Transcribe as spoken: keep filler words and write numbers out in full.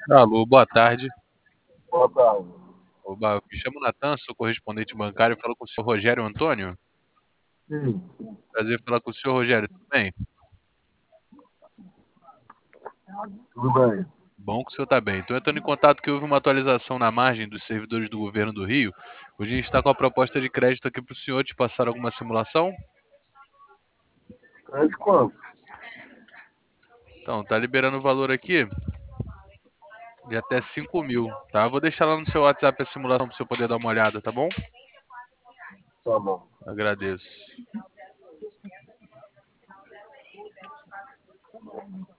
Alô, boa tarde. Boa tarde. Oba, me chamo Natan, sou correspondente bancário, falo com o senhor Rogério Antônio. Sim, Prazer em falar com o senhor Rogério, tudo bem? tudo bem. Bom que o senhor está bem. Estou entrando em contato que houve uma atualização na margem dos servidores do governo do Rio. Hoje a gente está com a proposta de crédito aqui para o senhor te passar alguma simulação. É de quanto? Então, tá liberando o valor aqui de até cinco mil, tá? Vou deixar lá no seu WhatsApp a simulação para o senhor poder dar uma olhada, tá bom? Tá bom. Agradeço.